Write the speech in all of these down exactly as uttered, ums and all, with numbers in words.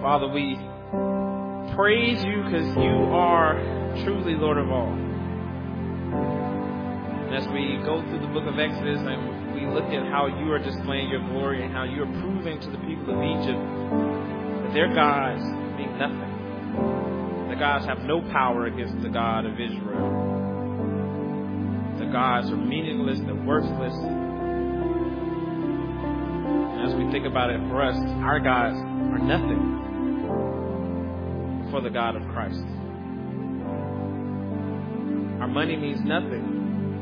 Father, we praise you because you are truly Lord of all. And as we go through the book of Exodus and we look at how you are displaying your glory and how you are proving to the people of Egypt that their gods mean nothing. The gods have no power against the God of Israel. The gods are meaningless, they're worthless. And as we think about it for us, our gods are nothing for the God of Christ. Our money means nothing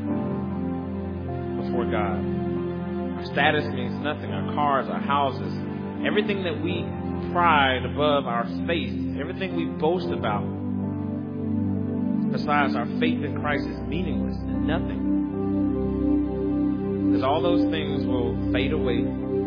before God. Our status means nothing. Our cars, our houses, everything that we pride above our faith, everything we boast about besides our faith in Christ is meaningless and nothing. Because all those things will fade away.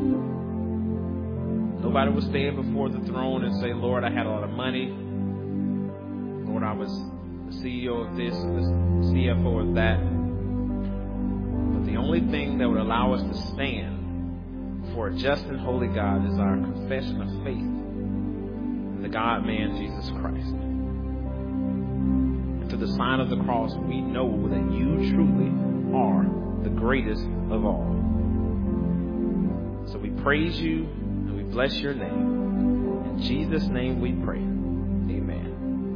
Nobody will stand before the throne and say, Lord, I had a lot of money. Lord, I was the C E O of this, the C F O of that. But the only thing that would allow us to stand for a just and holy God is our confession of faith in the God-man, Jesus Christ. And through the sign of the cross, we know that you truly are the greatest of all. So we praise you and we bless your name. In Jesus' name we pray. Amen.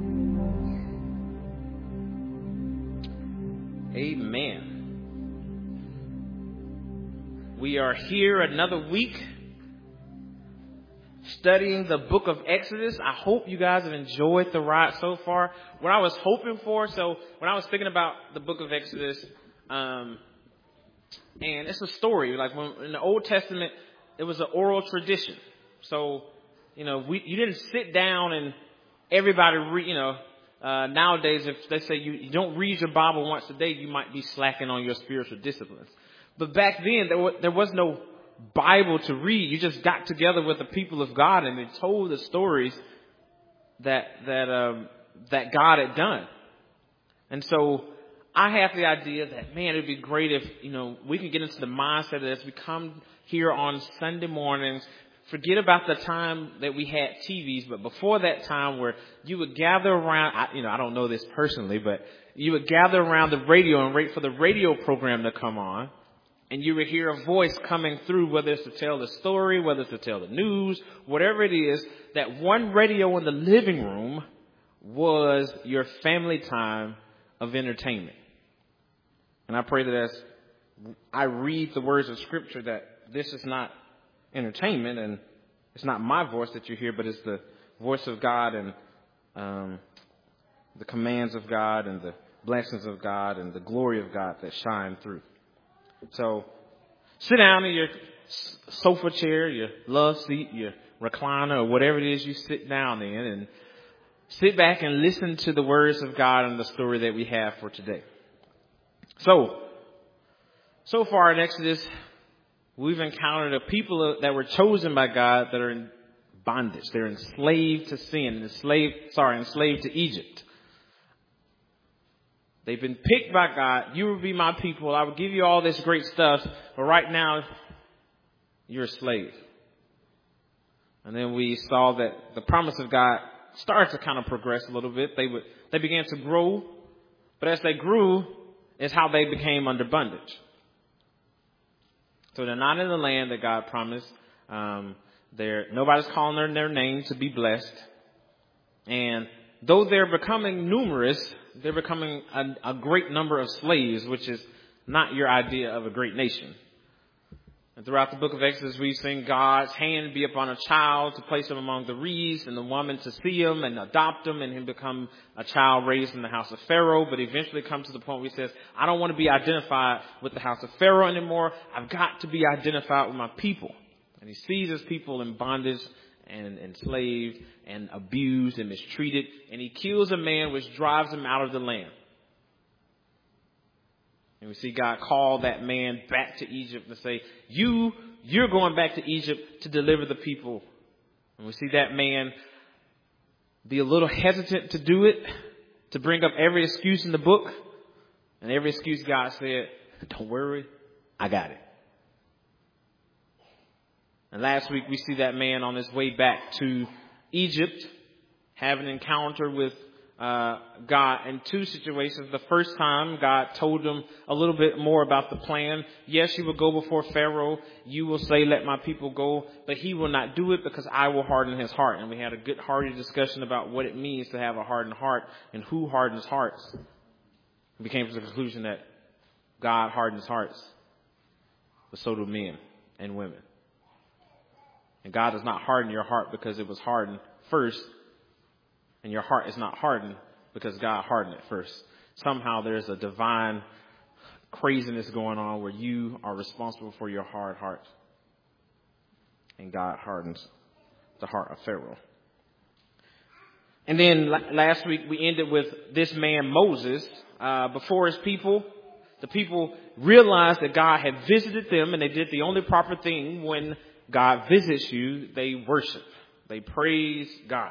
Amen. We are here another week studying the book of Exodus. I hope you guys have enjoyed the ride so far. What I was hoping for, so when I was thinking about the book of Exodus, um, and it's a story. Like when in the Old Testament, it was an oral tradition. So, you know, we you didn't sit down and everybody, re, you know, uh, nowadays, if they say you, you don't read your Bible once a day, you might be slacking on your spiritual disciplines. But back then, there was, there was no Bible to read. You just got together with the people of God and they told the stories that that um, that God had done. And so I have the idea that, man, it'd be great if, you know, we can get into the mindset that as we come here on Sunday mornings, forget about the time that we had T Vs, but before that time where you would gather around, I, you know, I don't know this personally, but you would gather around the radio and wait for the radio program to come on. And you would hear a voice coming through, whether it's to tell the story, whether it's to tell the news, whatever it is, that one radio in the living room was your family time of entertainment. And I pray that as I read the words of Scripture that this is not entertainment and it's not my voice that you hear, but it's the voice of God and um, the commands of God and the blessings of God and the glory of God that shine through. So sit down in your sofa chair, your love seat, your recliner, or whatever it is you sit down in, and sit back and listen to the words of God and the story that we have for today. So, so far in Exodus, we've encountered a people that were chosen by God that are in bondage. They're enslaved to sin, enslaved, sorry, enslaved to Egypt. They've been picked by God. You will be my people. I will give you all this great stuff. But right now, you're a slave. And then we saw that the promise of God started to kind of progress a little bit. They would, they began to grow. But as they grew, is how they became under bondage. So they're not in the land that God promised. Um, they're, nobody's calling their, their name to be blessed. And though they're becoming numerous, they're becoming a, a great number of slaves, which is not your idea of a great nation. And throughout the book of Exodus, we've seen God's hand be upon a child to place him among the reeds, and the woman to see him and adopt him, and him become a child raised in the house of Pharaoh. But eventually come to the point where he says, I don't want to be identified with the house of Pharaoh anymore. I've got to be identified with my people. And he sees his people in bondage and enslaved and abused and mistreated. And he kills a man, which drives him out of the land. And we see God call that man back to Egypt and say, you, you're going back to Egypt to deliver the people. And we see that man be a little hesitant to do it, to bring up every excuse in the book. And every excuse God said, don't worry, I got it. And last week we see that man on his way back to Egypt, have an encounter with uh, God in two situations. The first time, God told them a little bit more about the plan. Yes, you will go before Pharaoh. You will say, let my people go, but he will not do it because I will harden his heart. And we had a good hearty discussion about what it means to have a hardened heart and who hardens hearts. We came to the conclusion that God hardens hearts, but so do men and women. And God does not harden your heart because it was hardened first. And your heart is not hardened because God hardened it first. Somehow there's a divine craziness going on where you are responsible for your hard heart. And God hardens the heart of Pharaoh. And then last week we ended with this man Moses uh, before his people. The people realized that God had visited them, and they did the only proper thing when God visits you. They worship. They praise God.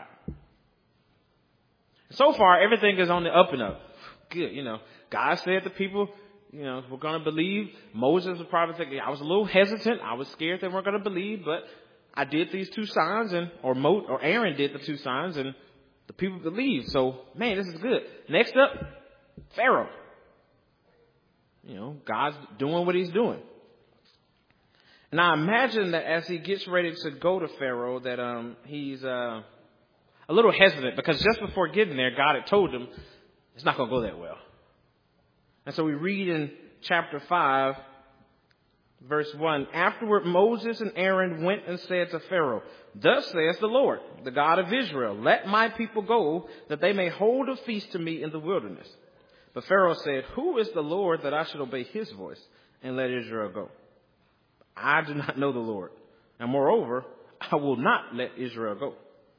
So far, everything is on the up and up. Good. You know, God said to people, you know, we're going to believe. Moses was probably thinking, I was a little hesitant. I was scared they weren't going to believe, but I did these two signs, and or Mo, or Aaron did the two signs, and the people believed. So, man, this is good. Next up, Pharaoh. You know, God's doing what he's doing. And I imagine that as he gets ready to go to Pharaoh, that um he's uh, a little hesitant, because just before getting there, God had told him it's not going to go that well. And so we read in chapter five, verse one, afterward Moses and Aaron went and said to Pharaoh, thus says the Lord, the God of Israel, let my people go, that they may hold a feast to me in the wilderness. But Pharaoh said, who is the Lord that I should obey his voice and let Israel go? I do not know the Lord, and moreover, I will not let Israel go.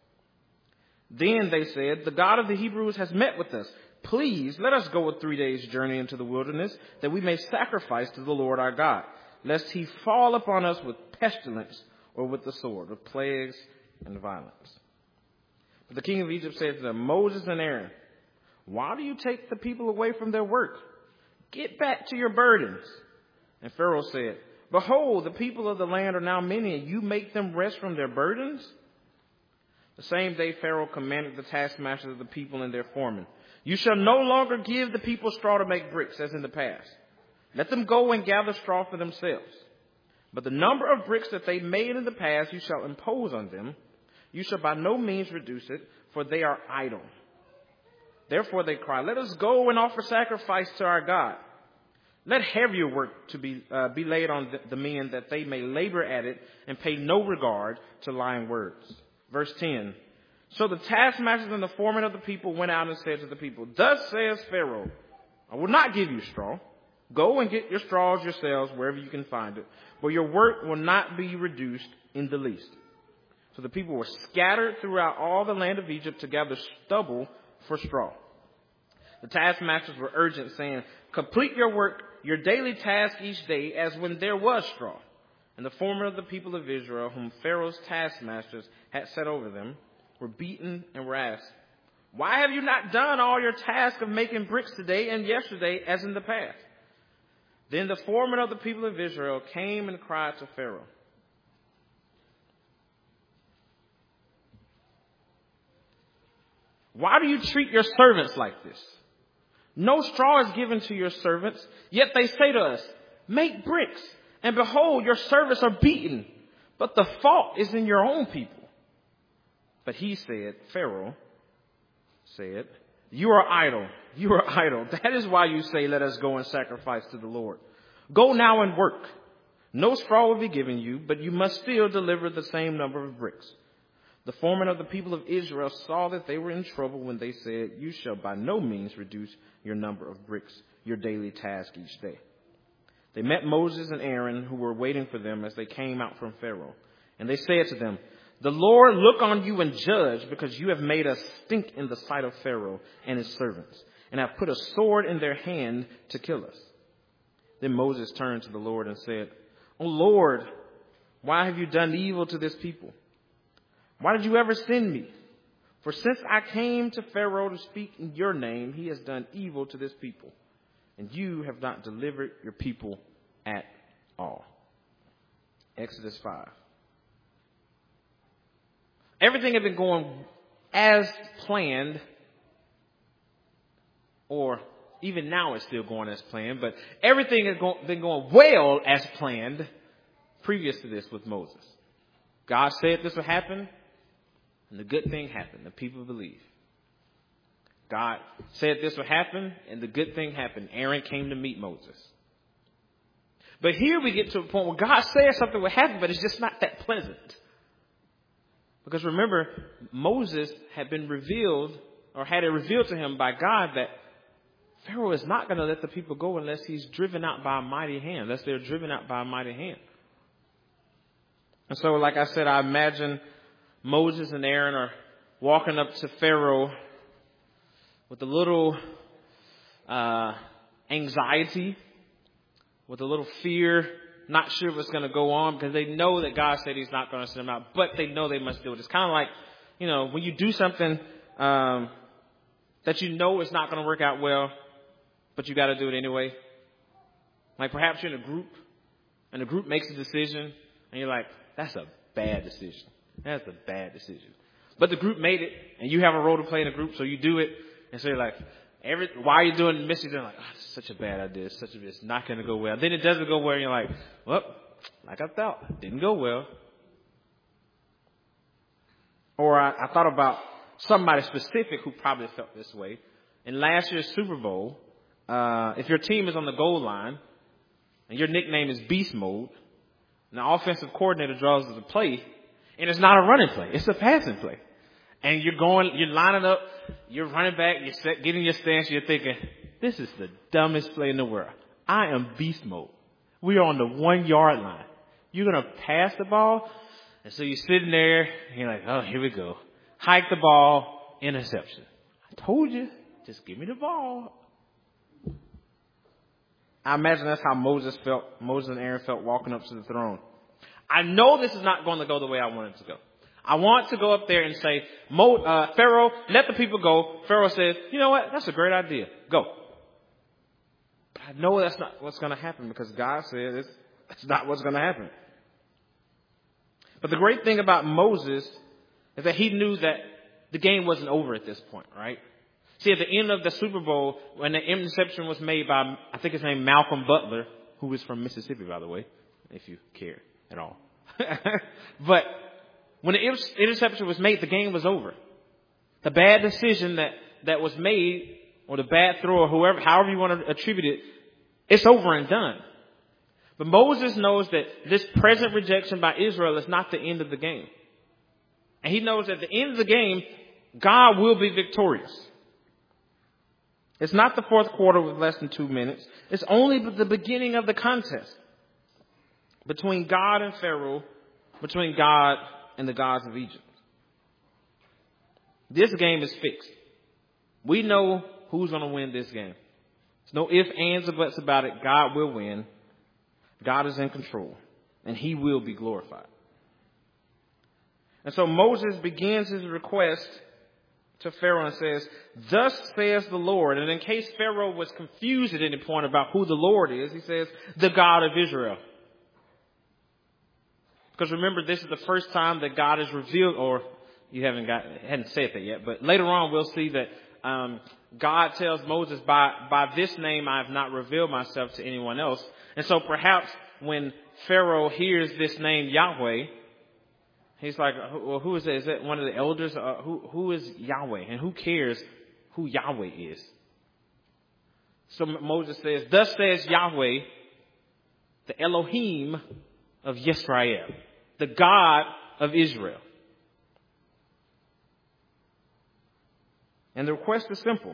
Then they said, the God of the Hebrews has met with us. Please let us go a three days journey into the wilderness, that we may sacrifice to the Lord our God, lest he fall upon us with pestilence or with the sword, with plagues and violence. But the king of Egypt said to them, Moses and Aaron, why do you take the people away from their work? Get back to your burdens. And Pharaoh said, behold, the people of the land are now many, and you make them rest from their burdens? The same day Pharaoh commanded the taskmasters of the people and their foremen, you shall no longer give the people straw to make bricks, as in the past. Let them go and gather straw for themselves. But the number of bricks that they made in the past you shall impose on them. You shall by no means reduce it, for they are idle. Therefore they cry, let us go and offer sacrifice to our God. Let heavier work to be uh, be laid on the, the men, that they may labor at it and pay no regard to lying words. Verse ten. So the taskmasters and the foremen of the people went out and said to the people, thus says Pharaoh, I will not give you straw. Go and get your straws yourselves wherever you can find it, but your work will not be reduced in the least. So the people were scattered throughout all the land of Egypt to gather stubble for straw. The taskmasters were urgent, saying, complete your work, your daily task each day, as when there was straw. And the foremen of the people of Israel, whom Pharaoh's taskmasters had set over them, were beaten and were asked, why have you not done all your task of making bricks today and yesterday as in the past? Then the foremen of the people of Israel came and cried to Pharaoh, why do you treat your servants like this? No straw is given to your servants, yet they say to us, make bricks, and behold, your servants are beaten, but the fault is in your own people. But he said, Pharaoh said, you are idle, you are idle. That is why you say, let us go and sacrifice to the Lord. Go now and work. No straw will be given you, but you must still deliver the same number of bricks. The foremen of the people of Israel saw that they were in trouble when they said, you shall by no means reduce your number of bricks, your daily task each day. They met Moses and Aaron, who were waiting for them as they came out from Pharaoh. And they said to them, the Lord look on you and judge, because you have made us stink in the sight of Pharaoh and his servants, and have put a sword in their hand to kill us. Then Moses turned to the Lord and said, O Lord, why have you done evil to this people? Why did you ever send me? For since I came to Pharaoh to speak in your name, he has done evil to this people, and you have not delivered your people at all. Exodus five. everything had been going as planned, or even now it's still going as planned, but everything has been going well as planned previous to this with Moses. God said this would happen, and the good thing happened. The people believed. God said this would happen, and the good thing happened. Aaron came to meet Moses. But here we get to a point where God said something would happen, but it's just not that pleasant. Because remember, Moses had been revealed, or had it revealed to him by God, that Pharaoh is not going to let the people go unless he's driven out by a mighty hand, unless they're driven out by a mighty hand. And so, like I said, I imagine Moses and Aaron are walking up to Pharaoh with a little uh, anxiety, with a little fear, not sure what's going to go on, because they know that God said he's not going to send them out, but they know they must do it. It's kind of like, you know, when you do something um, that you know is not going to work out well, but you got to do it anyway. Like perhaps you're in a group, and the group makes a decision, and you're like, that's a bad decision. That's a bad decision. But the group made it, and you have a role to play in the group, so you do it. And so you're like, every, why are you doing the mission? You're like, oh, this is such a bad idea. It's such a, it's not going to go well. Then it doesn't go well, and you're like, well, like I thought, didn't go well. Or I, I thought about somebody specific who probably felt this way. In last year's Super Bowl, uh, if your team is on the goal line, and your nickname is Beast Mode, and the offensive coordinator draws the play, and it's not a running play, it's a passing play. And you're going, you're lining up, you're running back, you're set, getting your stance, you're thinking, this is the dumbest play in the world. I am beast mode. We are on the one yard line. You're going to pass the ball? And so you're sitting there, and you're like, oh, here we go. Hike the ball, interception. I told you, just give me the ball. I imagine that's how Moses felt, Moses and Aaron felt walking up to the throne. I know this is not going to go the way I want it to go. I want to go up there and say, Mo, uh, Pharaoh, let the people go. Pharaoh says, you know what? That's a great idea. Go. But I know that's not what's going to happen because God said it's, it's not what's going to happen. But the great thing about Moses is that he knew that the game wasn't over at this point, right? See, at the end of the Super Bowl, when the interception was made by, I think his name, Malcolm Butler, who is from Mississippi, by the way, if you care at all. But when the interception was made, the game was over. The bad decision that, that was made, or the bad throw, or whoever, however you want to attribute it, it's over and done. But Moses knows that this present rejection by Israel is not the end of the game. And he knows at the end of the game, God will be victorious. It's not the fourth quarter with less than two minutes. It's only the beginning of the contest between God and Pharaoh, between God and the gods of Egypt. This game is fixed. We know who's going to win this game. There's no ifs, ands, or buts about it. God will win. God is in control, and he will be glorified. And so Moses begins his request to Pharaoh and says, thus says the Lord. And in case Pharaoh was confused at any point about who the Lord is, he says, the God of Israel. Because remember, this is the first time that God is revealed, or you haven't got, hadn't said that yet, but later on we'll see that um, God tells Moses, by, by this name I have not revealed myself to anyone else. And so perhaps when Pharaoh hears this name Yahweh, he's like, well, who is that? Is that one of the elders? Uh, who, who is Yahweh? And who cares who Yahweh is? So Moses says, thus says Yahweh, the Elohim of Yisrael, the God of Israel. And the request is simple.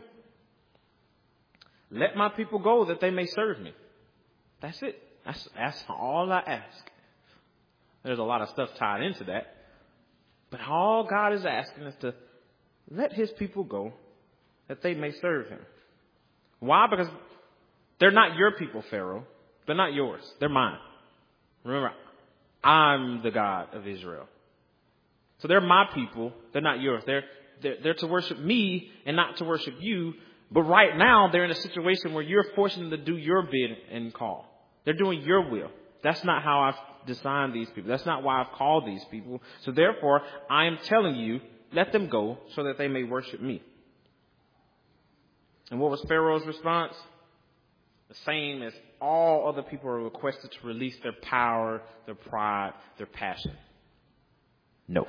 Let my people go that they may serve me. That's it. That's, that's all I ask. There's a lot of stuff tied into that. But all God is asking is to let his people go that they may serve him. Why? Because they're not your people, Pharaoh. They're not yours. They're mine. Remember, I'm the God of Israel. So they're my people. They're not yours. They're, they're, they're to worship me and not to worship you. But right now, they're in a situation where you're forcing them to do your bid and call. They're doing your will. That's not how I've designed these people. That's not why I've called these people. So therefore, I am telling you, let them go so that they may worship me. And what was Pharaoh's response? The same as all other people are requested to release their power, their pride, their passion. No.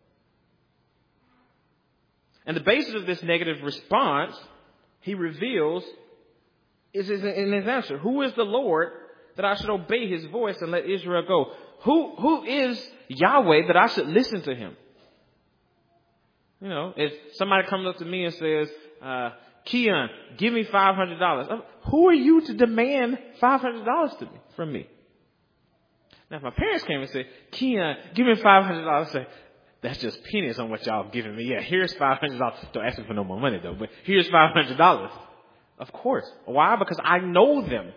And the basis of this negative response, he reveals, is in his answer. Who is the Lord that I should obey his voice and let Israel go? Who, who is Yahweh that I should listen to him? You know, if somebody comes up to me and says, uh, Keon, give me five hundred dollars. Who are you to demand five hundred dollars to me, from me? Now, if my parents came and said, Keon, give me five hundred dollars, I'd say, that's just pennies on what y'all giving me. Yeah, here's five hundred dollars. Don't ask me for no more money, though, but here's five hundred dollars. Of course. Why? Because I know them.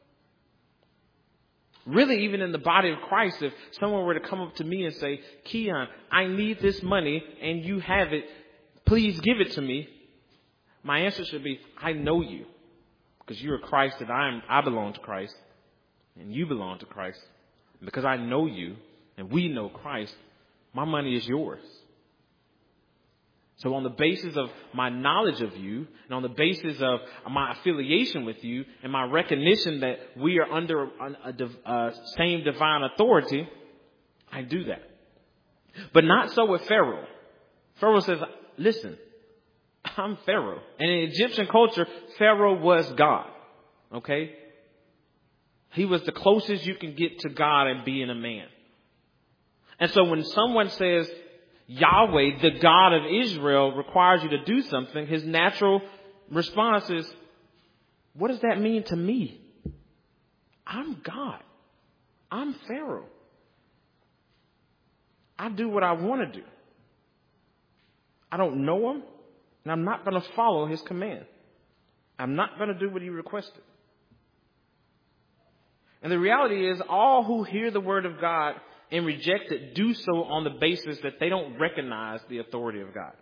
Really, even in the body of Christ, if someone were to come up to me and say, Keon, I need this money and you have it, please give it to me. My answer should be, I know you, because you are Christ and I am, I belong to Christ and you belong to Christ. And because I know you and we know Christ, my money is yours. So on the basis of my knowledge of you and on the basis of my affiliation with you and my recognition that we are under a, a, a same divine authority, I do that. But not so with Pharaoh. Pharaoh says, listen, I'm Pharaoh. And in Egyptian culture, Pharaoh was God. Okay? He was the closest you can get to God and being a man. And so when someone says, Yahweh, the God of Israel, requires you to do something, his natural response is, what does that mean to me? I'm God. I'm Pharaoh. I do what I want to do. I don't know him, and I'm not going to follow his command. I'm not going to do what he requested. And the reality is, all who hear the word of God and reject it do so on the basis that they don't recognize the authority of God.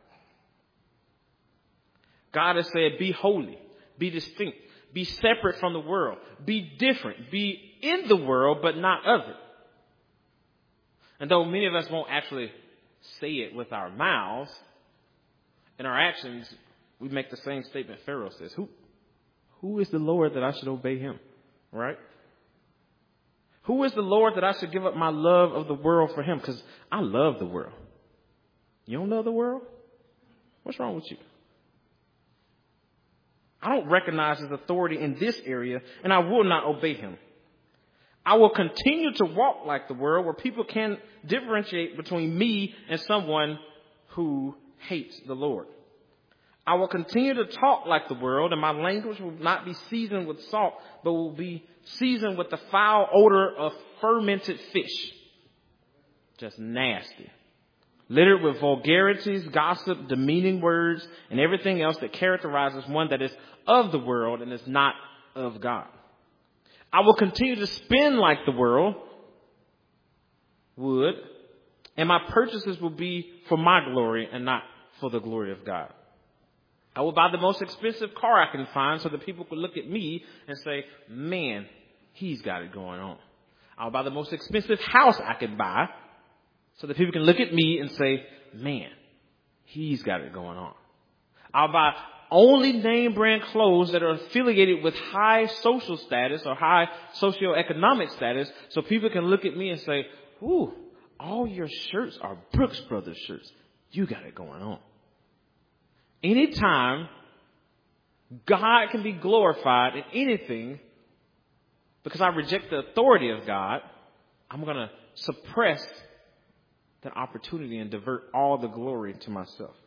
God has said, be holy, be distinct, be separate from the world, be different, be in the world, but not of it. And though many of us won't actually say it with our mouths, in our actions, we make the same statement Pharaoh says. Who, who is the Lord that I should obey him? Right? Who is the Lord that I should give up my love of the world for him? Because I love the world. You don't love the world? What's wrong with you? I don't recognize his authority in this area, and I will not obey him. I will continue to walk like the world, where people can differentiate between me and someone who hates the Lord. I will continue to talk like the world, and my language will not be seasoned with salt, but will be seasoned with the foul odor of fermented fish. Just nasty. Littered with vulgarities, gossip, demeaning words, and everything else that characterizes one that is of the world and is not of God. I will continue to spend like the world would, and my purchases will be for my glory and not for the glory of God. I will buy the most expensive car I can find so that people can look at me and say, man, he's got it going on. I'll buy the most expensive house I can buy so that people can look at me and say, man, he's got it going on. I'll buy only name brand clothes that are affiliated with high social status or high socioeconomic status so people can look at me and say, ooh, all your shirts are Brooks Brothers shirts. You got it going on. Anytime God can be glorified in anything because I reject the authority of God, I'm going to suppress that opportunity and divert all the glory to myself.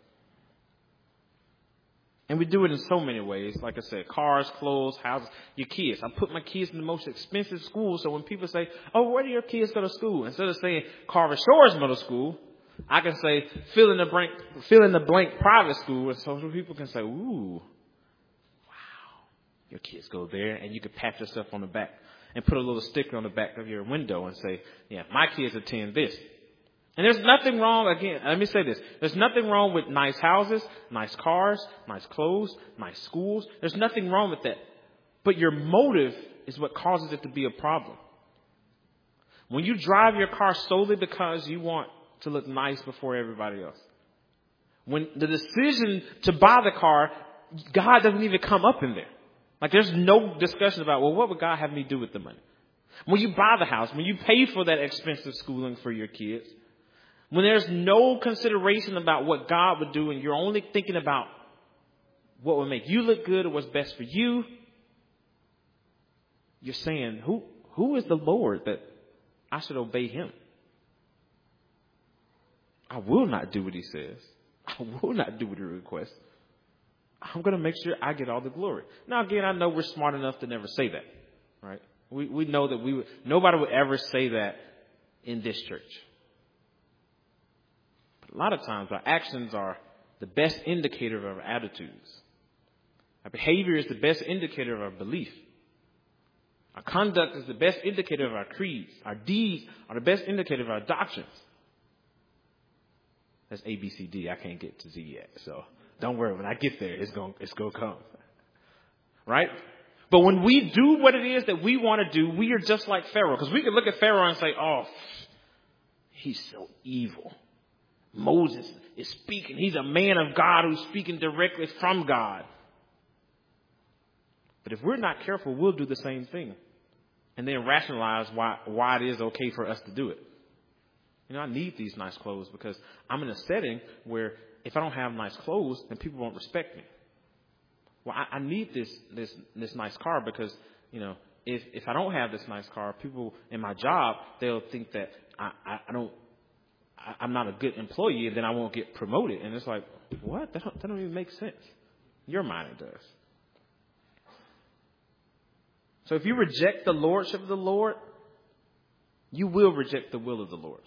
And we do it in so many ways. Like I said, cars, clothes, houses, your kids. I put my kids in the most expensive school. So when people say, oh, where do your kids go to school? Instead of saying Carver Shores Middle School, I can say fill in the blank, fill in the blank private school. And so people can say, ooh, wow, your kids go there. And you can pat yourself on the back and put a little sticker on the back of your window and say, yeah, my kids attend this. And there's nothing wrong, again, let me say this. There's nothing wrong with nice houses, nice cars, nice clothes, nice schools. There's nothing wrong with that. But your motive is what causes it to be a problem. When you drive your car solely because you want to look nice before everybody else. When the decision to buy the car, God doesn't even come up in there. Like there's no discussion about, well, what would God have me do with the money? When you buy the house, when you pay for that expensive schooling for your kids, when there's no consideration about what God would do and you're only thinking about what would make you look good or what's best for you, you're saying, who who is the Lord that I should obey him? I will not do what he says. I will not do what he requests. I'm going to make sure I get all the glory. Now, again, I know we're smart enough to never say that, right? We we know that we would, nobody would ever say that in this church. But a lot of times our actions are the best indicator of our attitudes. Our behavior is the best indicator of our belief. Our conduct is the best indicator of our creeds. Our deeds are the best indicator of our doctrines. That's A, B, C, D. I can't get to Z yet. So don't worry. When I get there, it's going it's going to come. Right? But when we do what it is that we want to do, we are just like Pharaoh. Because we can look at Pharaoh and say, oh, he's so evil. Moses is speaking. He's a man of God who's speaking directly from God. But if we're not careful, we'll do the same thing. And then rationalize why, why it is okay for us to do it. You know, I need these nice clothes because I'm in a setting where if I don't have nice clothes, then people won't respect me. Well, I, I need this, this, this nice car because, you know, if, if I don't have this nice car, people in my job, they'll think that I, I, I don't, I, I'm not a good employee and then I won't get promoted. And it's like, what? That don't, that don't even make sense. In your mind it does. So if you reject the lordship of the Lord, you will reject the will of the Lord.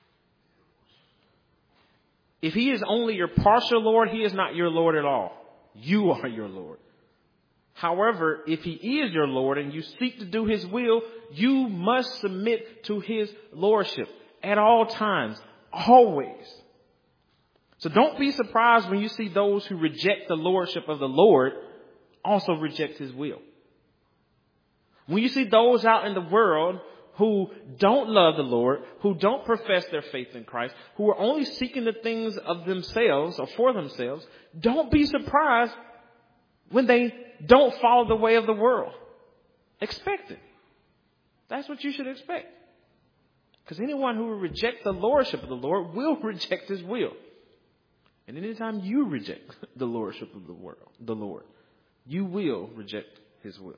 If he is only your partial Lord, he is not your Lord at all. You are your Lord. However, if he is your Lord and you seek to do his will, you must submit to his lordship at all times, always. So don't be surprised when you see those who reject the lordship of the Lord also reject his will. When you see those out in the world who don't love the Lord, who don't profess their faith in Christ, who are only seeking the things of themselves or for themselves, don't be surprised when they don't follow the way of the world. Expect it. That's what you should expect. Because anyone who will reject the lordship of the Lord will reject his will. And anytime you reject the lordship of the world, the Lord, you will reject his will.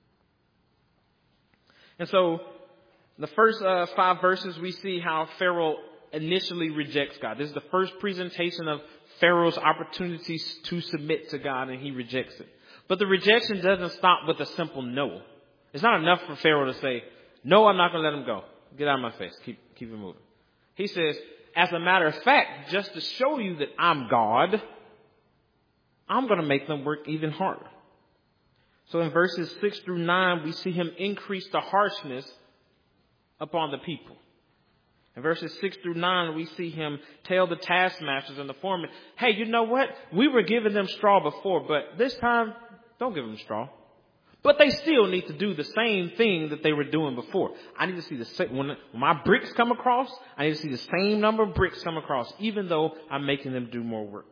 And so the first uh, five verses, we see how Pharaoh initially rejects God. This is the first presentation of Pharaoh's opportunities to submit to God, and he rejects it. But the rejection doesn't stop with a simple no. It's not enough for Pharaoh to say, no, I'm not going to let him go. Get out of my face. Keep, keep it moving. He says, as a matter of fact, just to show you that I'm God, I'm going to make them work even harder. So in verses six through nine, we see him increase the harshness upon the people. In verses six through nine, we see him tell the taskmasters and the foremen, hey, you know what? We were giving them straw before, but this time, don't give them straw. But they still need to do the same thing that they were doing before. I need to see the same, when my bricks come across, I need to see the same number of bricks come across, even though I'm making them do more work.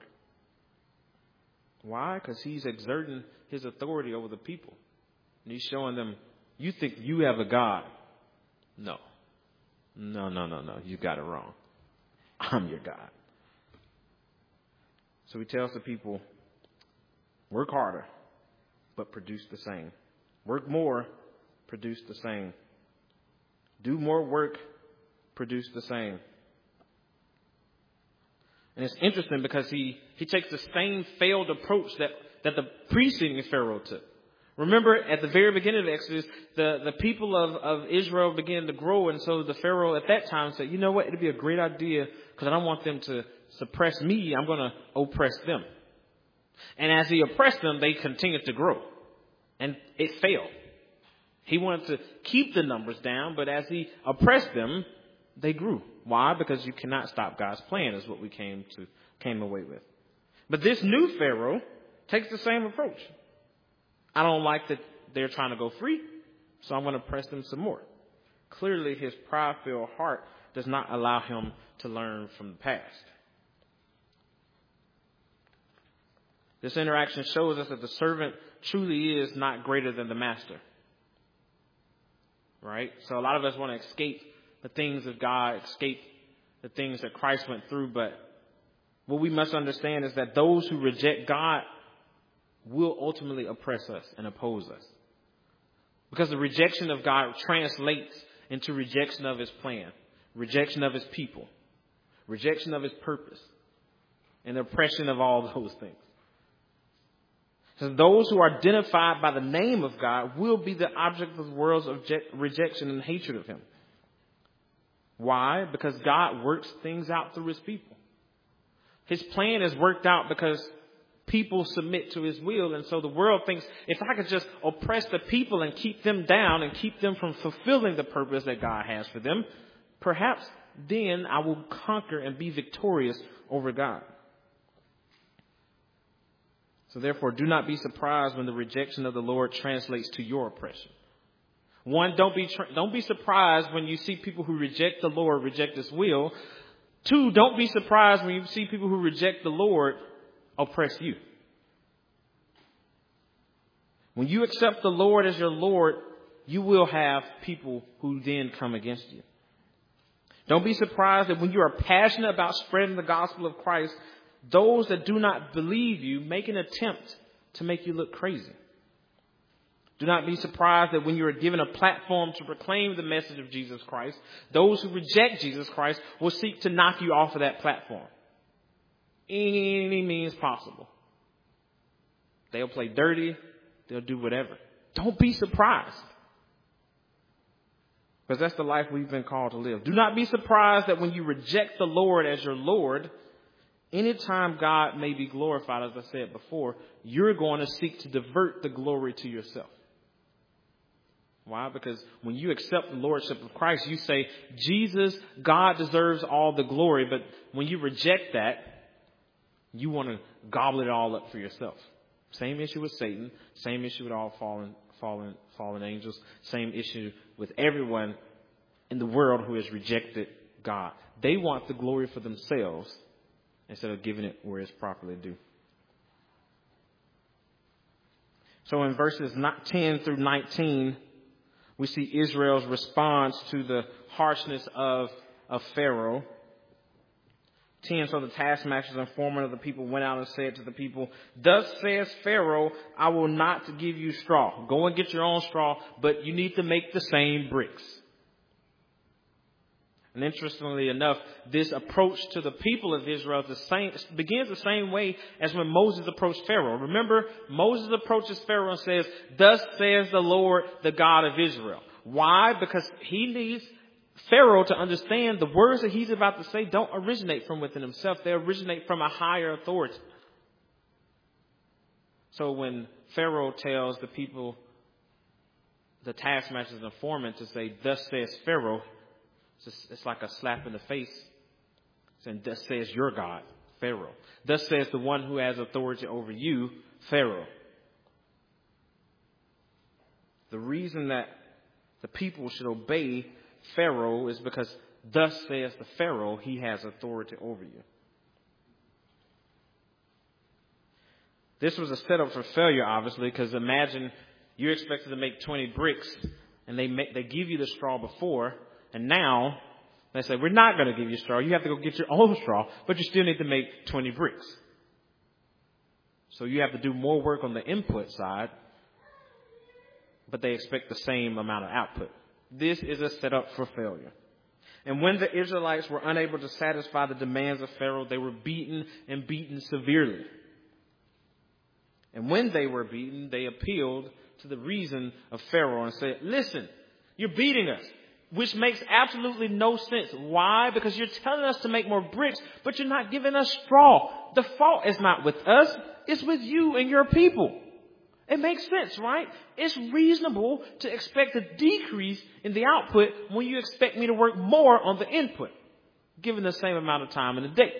Why? Because he's exerting his authority over the people. And he's showing them, you think you have a God. No. No, no, no, no. You got it wrong. I'm your God. So he tells the people, work harder, but produce the same. Work more, produce the same. Do more work, produce the same. And it's interesting because he, he takes the same failed approach that, that the preceding Pharaoh took. Remember, at the very beginning of Exodus, the, the people of, of Israel began to grow. And so the Pharaoh at that time said, you know what? It'd be a great idea because I don't want them to suppress me. I'm going to oppress them. And as he oppressed them, they continued to grow. And it failed. He wanted to keep the numbers down, but as he oppressed them, they grew. Why? Because you cannot stop God's plan is what we came to came away with. But this new Pharaoh takes the same approach. I don't like that they're trying to go free, so I'm going to press them some more. Clearly, his pride-filled heart does not allow him to learn from the past. This interaction shows us that the servant truly is not greater than the master. Right? So a lot of us want to escape the things of God, escape the things that Christ went through. But what we must understand is that those who reject God will ultimately oppress us and oppose us. Because the rejection of God translates into rejection of his plan, rejection of his people, rejection of his purpose, and the oppression of all those things. So those who are identified by the name of God will be the object of the world's object, rejection and hatred of him. Why? Because God works things out through his people. His plan is worked out because people submit to his will. And so the world thinks, if I could just oppress the people and keep them down and keep them from fulfilling the purpose that God has for them, perhaps then I will conquer and be victorious over God. So therefore, do not be surprised when the rejection of the Lord translates to your oppression. One, don't be don't be surprised when you see people who reject the Lord reject his will. Two, don't be surprised when you see people who reject the Lord oppress you. When you accept the Lord as your Lord, you will have people who then come against you. Don't be surprised that when you are passionate about spreading the gospel of Christ, those that do not believe you make an attempt to make you look crazy. Do not be surprised that when you are given a platform to proclaim the message of Jesus Christ, those who reject Jesus Christ will seek to knock you off of that platform. Any means possible. They'll play dirty. They'll do whatever. Don't be surprised. Because that's the life we've been called to live. Do not be surprised that when you reject the Lord as your Lord, anytime God may be glorified, as I said before, you're going to seek to divert the glory to yourself. Why? Because when you accept the lordship of Christ, you say, Jesus, God deserves all the glory. But when you reject that, you want to gobble it all up for yourself. Same issue with Satan. Same issue with all fallen, fallen, fallen angels. Same issue with everyone in the world who has rejected God. They want the glory for themselves instead of giving it where it's properly due. So in verses ten through nineteen, we see Israel's response to the harshness of, of Pharaoh. ten, so the taskmasters and foremen of the people went out and said to the people, thus says Pharaoh, I will not give you straw. Go and get your own straw, but you need to make the same bricks. And interestingly enough, this approach to the people of Israel is the same, begins the same way as when Moses approached Pharaoh. Remember, Moses approaches Pharaoh and says, thus says the Lord, the God of Israel. Why? Because he needs Pharaoh to understand the words that he's about to say don't originate from within himself. They originate from a higher authority. So when Pharaoh tells the people, the taskmasters and foremen, to say, thus says Pharaoh, it's, just, it's like a slap in the face. Saying, thus says your God, Pharaoh. Thus says the one who has authority over you, Pharaoh. The reason that the people should obey Pharaoh is because thus says the Pharaoh, he has authority over you. This was a setup for failure, obviously, because imagine you're expected to make twenty bricks and they make, they give you the straw before, and now they say, we're not going to give you straw. You have to go get your own straw, but you still need to make twenty bricks. So you have to do more work on the input side, but they expect the same amount of output. This is a setup for failure. And when the Israelites were unable to satisfy the demands of Pharaoh, they were beaten and beaten severely. And when they were beaten, they appealed to the reason of Pharaoh and said, listen, you're beating us, which makes absolutely no sense. Why? Because you're telling us to make more bricks, but you're not giving us straw. The fault is not with us. It's with you and your people. It makes sense, right? It's reasonable to expect a decrease in the output when you expect me to work more on the input, given the same amount of time in a day.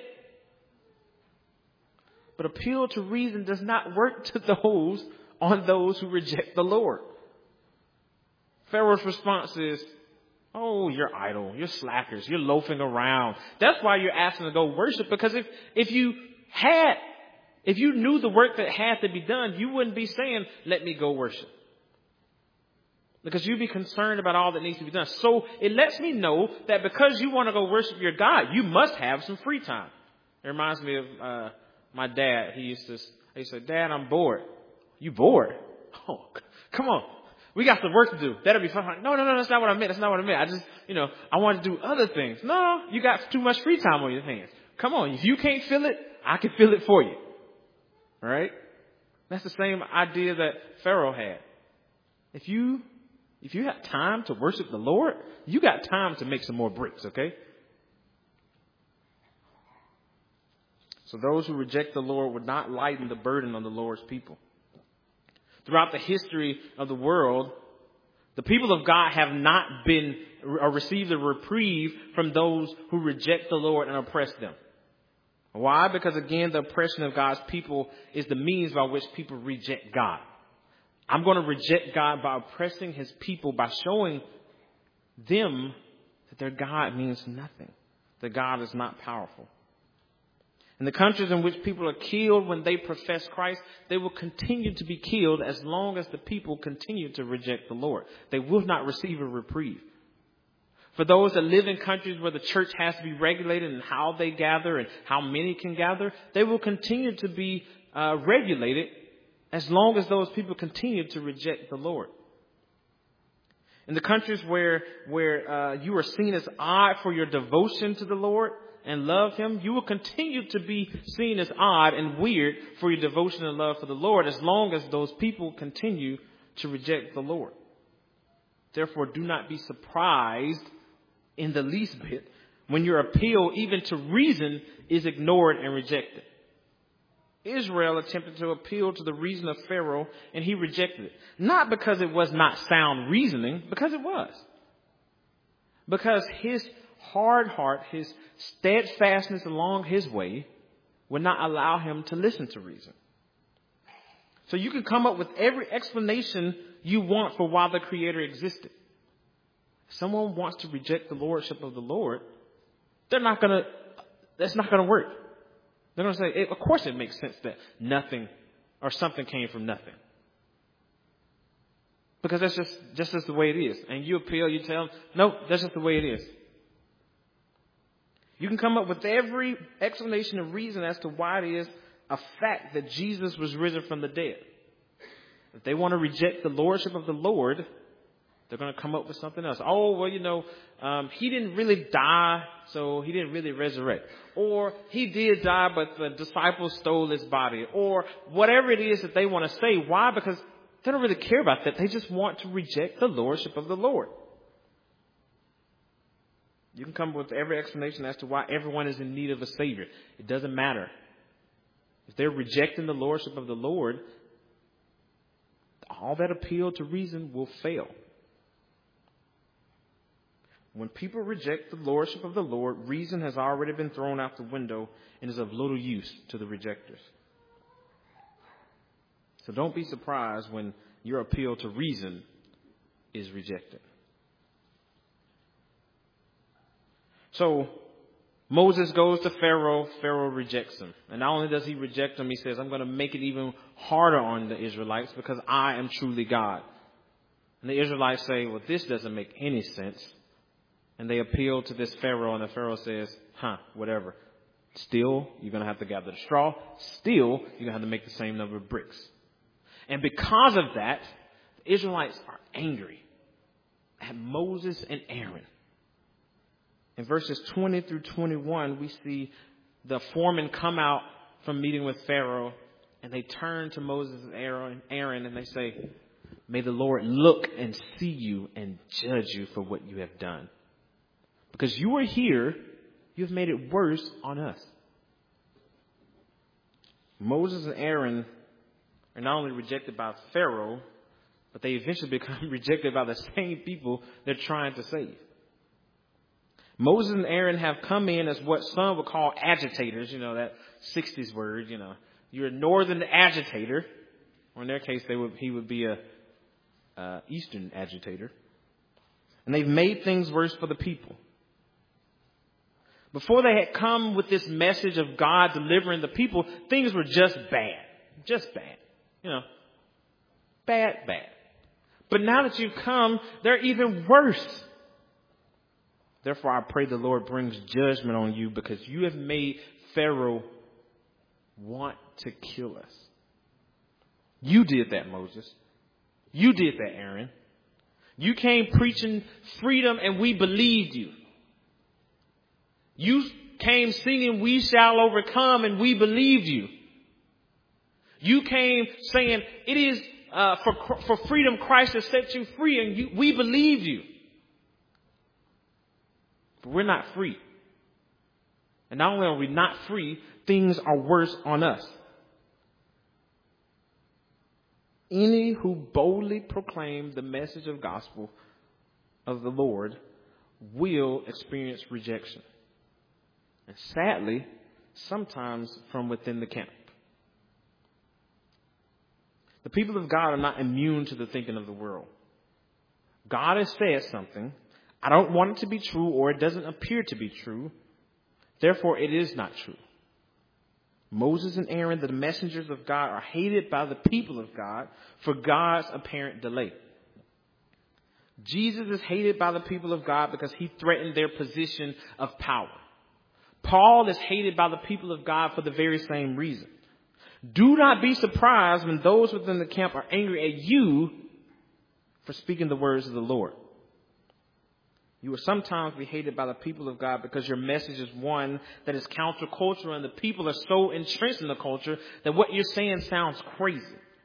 But appeal to reason does not work to those on those who reject the Lord. Pharaoh's response is, Oh, you're idle. You're slackers. You're loafing around. That's why you're asking to go worship. Because if, if you had, if you knew the work that had to be done, you wouldn't be saying, let me go worship. Because you'd be concerned about all that needs to be done. So it lets me know that because you want to go worship your God, you must have some free time. It reminds me of uh, my dad. He used to, he used to say, Dad, I'm bored. You bored? Oh, come on. We got some work to do. That'll be fun. No, no, no, that's not what I meant. That's not what I meant. I just, you know, I want to do other things. No, you got too much free time on your hands. Come on. If you can't feel it, I can feel it for you. All right? That's the same idea that Pharaoh had. If you, if you have time to worship the Lord, you got time to make some more bricks, okay? So those who reject the Lord would not lighten the burden on the Lord's people. Throughout the history of the world, the people of God have not been or received a reprieve from those who reject the Lord and oppress them. Why? Because again, the oppression of God's people is the means by which people reject God. I'm going to reject God by oppressing his people, by showing them that their God means nothing, that God is not powerful. In the countries in which people are killed when they profess Christ, they will continue to be killed as long as the people continue to reject the Lord. They will not receive a reprieve. For those that live in countries where the church has to be regulated in how they gather and how many can gather, they will continue to be uh, regulated as long as those people continue to reject the Lord. In the countries where where uh, you are seen as odd for your devotion to the Lord and love him, you will continue to be seen as odd and weird for your devotion and love for the Lord as long as those people continue to reject the Lord. Therefore, do not be surprised in the least bit when your appeal even to reason is ignored and rejected. Israel attempted to appeal to the reason of Pharaoh and he rejected it. Not because it was not sound reasoning, because it was. Because his hard heart, his steadfastness along his way would not allow him to listen to reason. So you can come up with every explanation you want for why the Creator existed. If someone wants to reject the lordship of the Lord, they're not going to, that's not going to work. They're going to say, of course it makes sense that nothing or something came from nothing. Because that's just, just as the way it is. And you appeal, you tell them, no, that's just the way it is. You can come up with every explanation and reason as to why it is a fact that Jesus was risen from the dead. If they want to reject the lordship of the Lord, they're going to come up with something else. Oh, well, you know, um, he didn't really die, so he didn't really resurrect. Or he did die, but the disciples stole his body. Or whatever it is that they want to say. Why? Because they don't really care about that. They just want to reject the lordship of the Lord. You can come up with every explanation as to why everyone is in need of a Savior. It doesn't matter. If they're rejecting the lordship of the Lord, all that appeal to reason will fail. When people reject the lordship of the Lord, reason has already been thrown out the window and is of little use to the rejectors. So don't be surprised when your appeal to reason is rejected. So Moses goes to Pharaoh. Pharaoh rejects him. And not only does he reject him, he says, I'm going to make it even harder on the Israelites because I am truly God. And the Israelites say, well, this doesn't make any sense. And they appeal to this Pharaoh, and the Pharaoh says, huh, whatever. Still, you're going to have to gather the straw. Still, you're going to have to make the same number of bricks. And because of that, the Israelites are angry at Moses and Aaron. In verses twenty through twenty-one, we see the foremen come out from meeting with Pharaoh, and they turn to Moses and Aaron, Aaron and they say, may the Lord look and see you and judge you for what you have done. Because you are here, you have made it worse on us. Moses and Aaron are not only rejected by Pharaoh, but they eventually become rejected by the same people they're trying to save. Moses and Aaron have come in as what some would call agitators, you know, that sixties word, you know. You're a northern agitator, or in their case, they would, he would be a uh, eastern agitator. And they've made things worse for the people. Before they had come with this message of God delivering the people, things were just bad. Just bad. You know, bad, bad. But now that you've come, they're even worse. Therefore, I pray the Lord brings judgment on you because you have made Pharaoh want to kill us. You did that, Moses. You did that, Aaron. You came preaching freedom and we believed you. You came singing, we shall overcome, and we believed you. You came saying, it is uh, for for freedom Christ has set you free, and you, we believed you. But we're not free. And not only are we not free, things are worse on us. Any who boldly proclaim the message of gospel of the Lord will experience rejection. And sadly, sometimes from within the camp. The people of God are not immune to the thinking of the world. God has said something. I don't want it to be true, or it doesn't appear to be true. Therefore, it is not true. Moses and Aaron, the messengers of God, are hated by the people of God for God's apparent delay. Jesus is hated by the people of God because he threatened their position of power. Paul is hated by the people of God for the very same reason. Do not be surprised when those within the camp are angry at you for speaking the words of the Lord. You will sometimes be hated by the people of God because your message is one that is countercultural, and the people are so entrenched in the culture that what you're saying sounds crazy.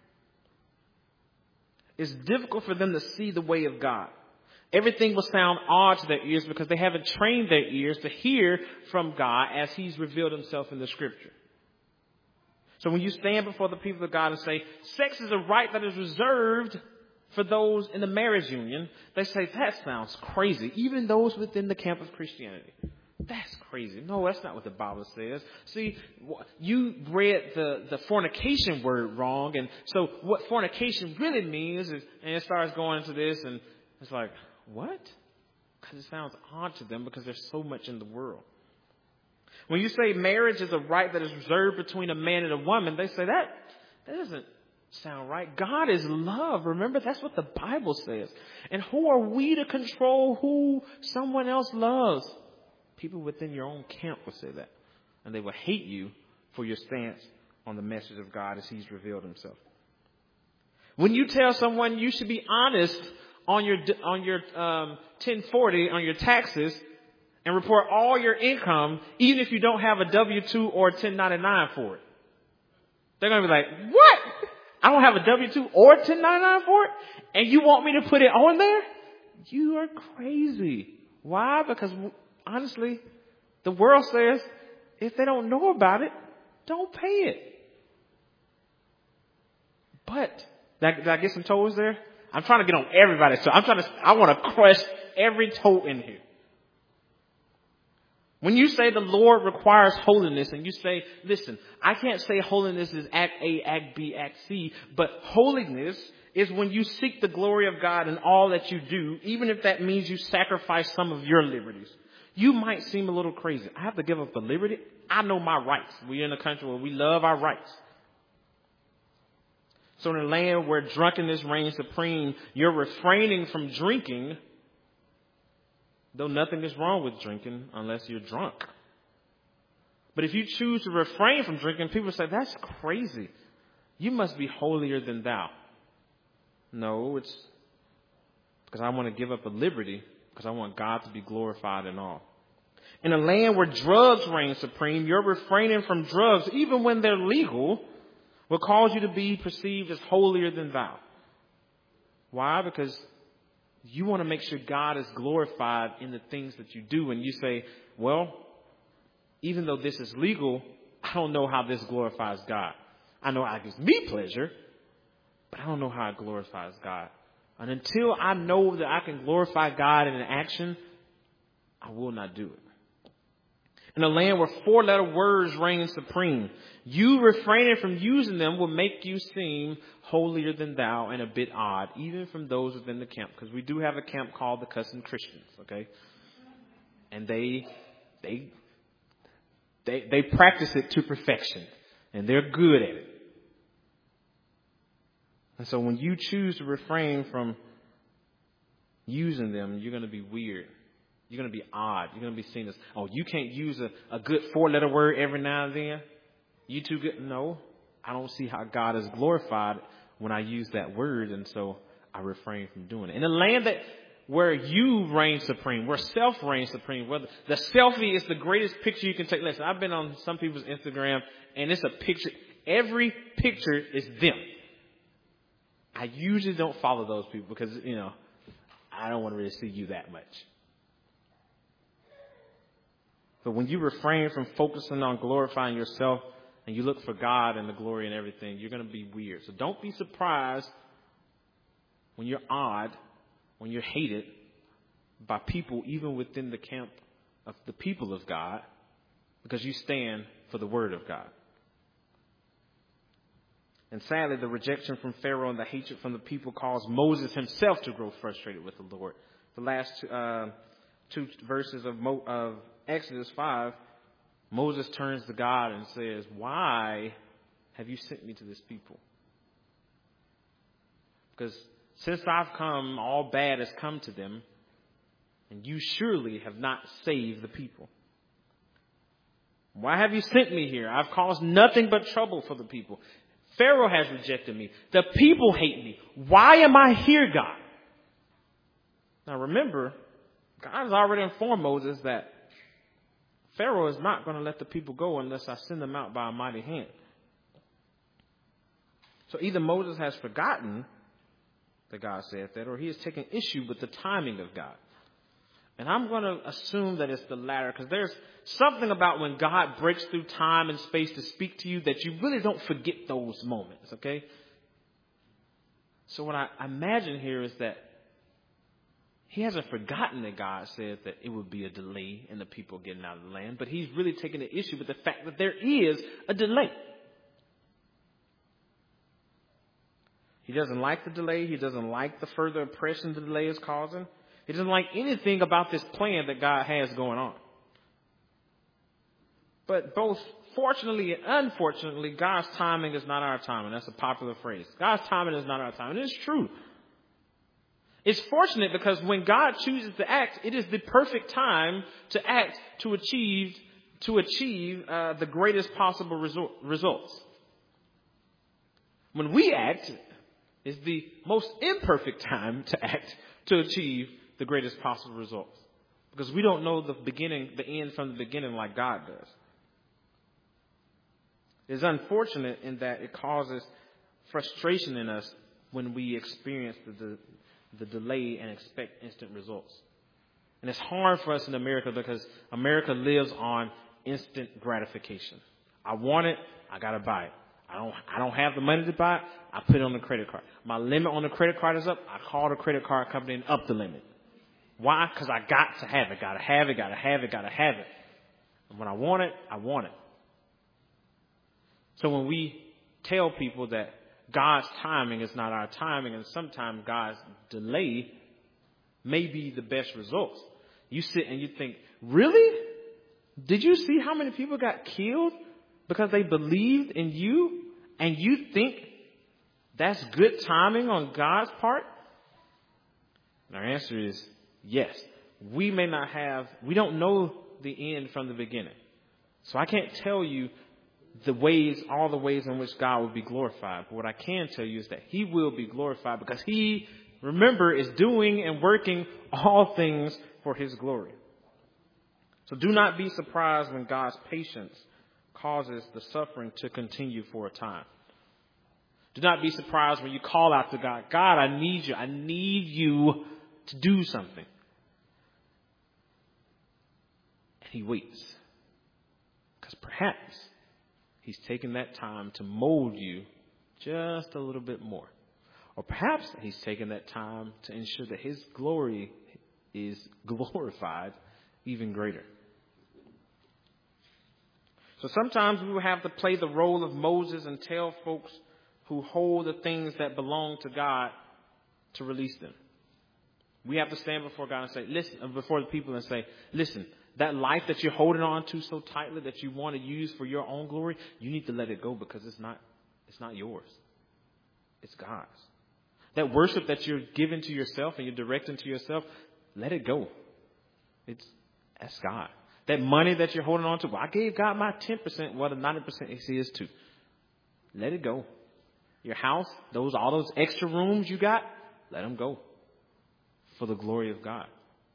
It's difficult for them to see the way of God. Everything will sound odd to their ears because they haven't trained their ears to hear from God as he's revealed himself in the scripture. So when you stand before the people of God and say, sex is a right that is reserved for those in the marriage union, they say, that sounds crazy. Even those within the camp of Christianity. That's crazy. No, that's not what the Bible says. See, you read the, the fornication word wrong. And so what fornication really means is, and it starts going into this, and it's like, what? Because it sounds odd to them because there's so much in the world. When you say marriage is a right that is reserved between a man and a woman, they say that, that doesn't sound right. God is love. Remember, that's what the Bible says. And who are we to control who someone else loves? People within your own camp will say that. And they will hate you for your stance on the message of God as he's revealed himself. When you tell someone you should be honest on your on your um, ten forty, on your taxes, and report all your income, even if you don't have a W two or a ten ninety-nine for it, they're going to be like, what? I don't have a W two or a ten ninety-nine for it? And you want me to put it on there? You are crazy. Why? Because honestly, the world says if they don't know about it, don't pay it. But, did I, did I get some toes there? I'm trying to get on everybody. So I'm trying to, I want to crush every toe in here. When you say the Lord requires holiness and you say, listen, I can't say holiness is act A, act B, act C, but holiness is when you seek the glory of God in all that you do, even if that means you sacrifice some of your liberties. You might seem a little crazy. I have to give up the liberty. I know my rights. We're in a country where we love our rights. So in a land where drunkenness reigns supreme, you're refraining from drinking, though nothing is wrong with drinking unless you're drunk. But if you choose to refrain from drinking, people say, that's crazy. You must be holier than thou. No, it's because I want to give up a liberty because I want God to be glorified in all. In a land where drugs reign supreme, you're refraining from drugs, even when they're legal, will cause you to be perceived as holier than thou. Why? Because you want to make sure God is glorified in the things that you do. And you say, well, even though this is legal, I don't know how this glorifies God. I know how it gives me pleasure, but I don't know how it glorifies God. And until I know that I can glorify God in an action, I will not do it. In a land where four-letter words reign supreme, you refraining from using them will make you seem holier than thou and a bit odd, even from those within the camp. Because we do have a camp called the Cussing Christians, okay? And they, they, they, they practice it to perfection, and they're good at it. And so when you choose to refrain from using them, you're going to be weird. You're going to be odd. You're going to be seen as, oh, you can't use a, a good four-letter word every now and then? You too good? No, I don't see how God is glorified when I use that word, and so I refrain from doing it. In a land that where you reign supreme, where self reigns supreme, where the, the selfie is the greatest picture you can take. Listen, I've been on some people's Instagram, and it's a picture. Every picture is them. I usually don't follow those people because, you know, I don't want to really see you that much. But when you refrain from focusing on glorifying yourself and you look for God and the glory and everything, you're going to be weird. So don't be surprised when you're odd, when you're hated by people even within the camp of the people of God, because you stand for the word of God. And sadly, the rejection from Pharaoh and the hatred from the people caused Moses himself to grow frustrated with the Lord. The last uh, two verses of, Mo- of Exodus five, Moses turns to God and says, why have you sent me to this people? Because since I've come, all bad has come to them, and you surely have not saved the people. Why have you sent me here? I've caused nothing but trouble for the people. Pharaoh has rejected me. The people hate me. Why am I here, God? Now remember, God has already informed Moses that Pharaoh is not going to let the people go unless I send them out by a mighty hand. So either Moses has forgotten that God said that, or he is taking issue with the timing of God. And I'm going to assume that it's the latter, because there's something about when God breaks through time and space to speak to you that you really don't forget those moments, okay? So what I imagine here is that he hasn't forgotten that God said that it would be a delay in the people getting out of the land, but he's really taking an issue with the fact that there is a delay. He doesn't like the delay. He doesn't like the further oppression the delay is causing. He doesn't like anything about this plan that God has going on. But both fortunately and unfortunately, God's timing is not our timing. That's a popular phrase. God's timing is not our timing. And it's true. It's fortunate because when God chooses to act, it is the perfect time to act to achieve to achieve uh, the greatest possible result, results. When we act, it's the most imperfect time to act to achieve the greatest possible results, because we don't know the beginning, the end from the beginning like God does. It's unfortunate in that it causes frustration in us when we experience the, the, the delay and expect instant results. And it's hard for us in America because America lives on instant gratification. I want it, I gotta buy it. I don't I don't have the money to buy it, I put it on the credit card. My limit on the credit card is up, I call the credit card company and up the limit. Why? Because I got to have it, gotta have it, gotta have it, gotta have it. And when I want it, I want it. So when we tell people that God's timing is not our timing, and sometimes God's delay may be the best results, you sit and you think, really? Did you see how many people got killed because they believed in you, and you think that's good timing on God's part? And our answer is yes. We may not have, we don't know the end from the beginning. So I can't tell you the ways, all the ways in which God will be glorified. But what I can tell you is that he will be glorified because he, remember, is doing and working all things for his glory. So do not be surprised when God's patience causes the suffering to continue for a time. Do not be surprised when you call out to God, God, I need you. I need you to do something. And he waits. Because perhaps he's taken that time to mold you just a little bit more. Or perhaps he's taken that time to ensure that his glory is glorified even greater. So sometimes we will have to play the role of Moses and tell folks who hold the things that belong to God to release them. We have to stand before God and say, listen, before the people and say, listen, that life that you're holding on to so tightly that you want to use for your own glory, you need to let it go because it's not, it's not yours. It's God's. That worship that you're giving to yourself and you're directing to yourself, let it go. It's, that's God. That money that you're holding on to, well, I gave God my ten percent. Well, the ninety percent is his too. Let it go. Your house, those, all those extra rooms you got, let them go for the glory of God.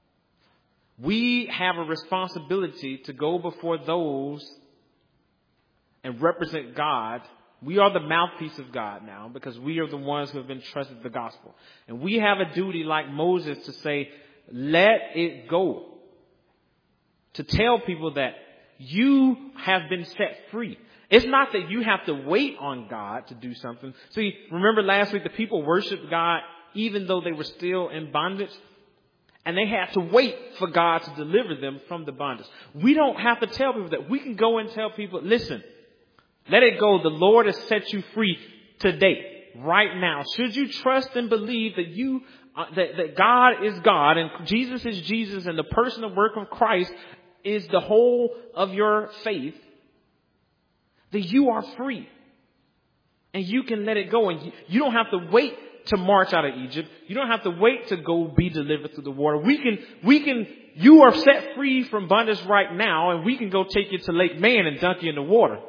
We have a responsibility to go before those and represent God. We are the mouthpiece of God now because we are the ones who have been trusted the gospel. And we have a duty like Moses to say, let it go. To tell people that you have been set free. It's not that you have to wait on God to do something. See, remember last week the people worshiped God even though they were still in bondage. And they had to wait for God to deliver them from the bondage. We don't have to tell people that. We can go and tell people, listen, let it go. The Lord has set you free today, right now. Should you trust and believe that you, uh, that, that God is God and Jesus is Jesus and the person and work of Christ is the whole of your faith, that you are free and you can let it go. And you, you don't have to wait to march out of Egypt. You don't have to wait to go be delivered through the water. We can, we can, you are set free from bondage right now and we can go take you to Lake Man and dunk you in the water.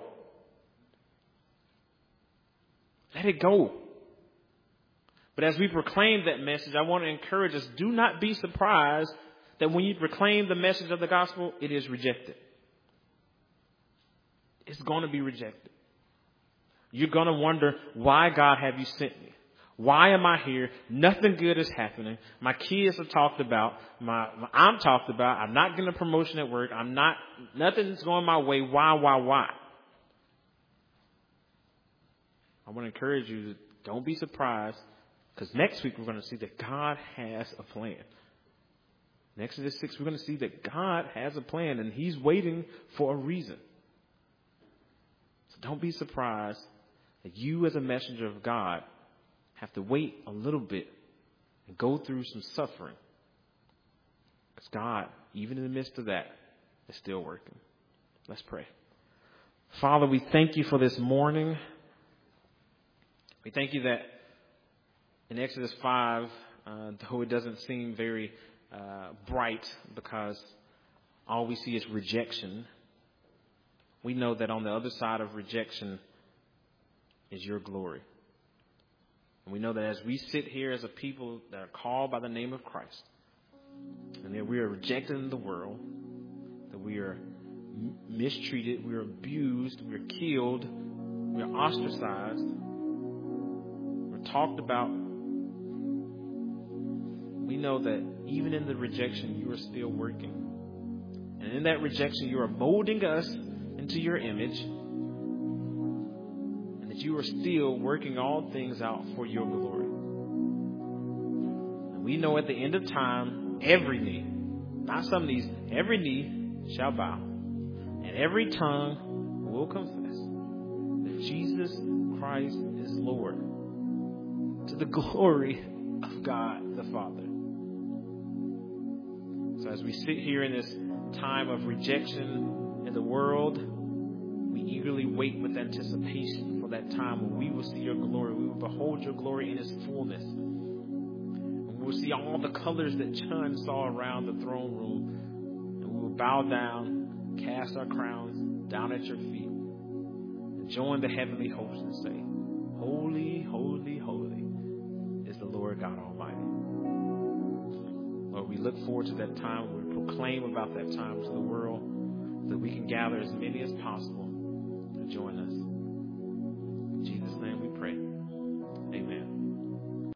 Let it go. But as we proclaim that message, I want to encourage us, do not be surprised that when you proclaim the message of the gospel, it is rejected. It's going to be rejected. You're going to wonder, why, God, have you sent me? Why am I here? Nothing good is happening. My kids are talked about. My, my I'm talked about. I'm not getting a promotion at work. I'm not, nothing's going my way. Why, why, why? I want to encourage you to don't be surprised because next week we're going to see that God has a plan. In Exodus six, we're going to see that God has a plan and he's waiting for a reason. So don't be surprised that you as a messenger of God have to wait a little bit and go through some suffering. Because God, even in the midst of that, is still working. Let's pray. Father, we thank you for this morning. We thank you that in Exodus five, uh, though it doesn't seem very uh, bright because all we see is rejection, we know that on the other side of rejection is your glory. And we know that as we sit here as a people that are called by the name of Christ, and that we are rejected in the world, that we are m- mistreated, we are abused, we are killed, we are ostracized, we're talked about, we know that even in the rejection, you are still working. And in that rejection, you are molding us into your image. And that you are still working all things out for your glory. And we know at the end of time, every knee, not some knees, every knee shall bow. And every tongue will confess that Jesus Christ is Lord. To the glory of God the Father. So as we sit here in this time of rejection in the world, we eagerly wait with anticipation for that time when we will see your glory. We will behold your glory in its fullness. And we will see all the colors that John saw around the throne room. And we will bow down, cast our crowns down at your feet, and join the heavenly hosts and say, holy, holy, holy is the Lord God Almighty. Lord, we look forward to that time. We proclaim about that time to the world, that we can gather as many as possible to join us.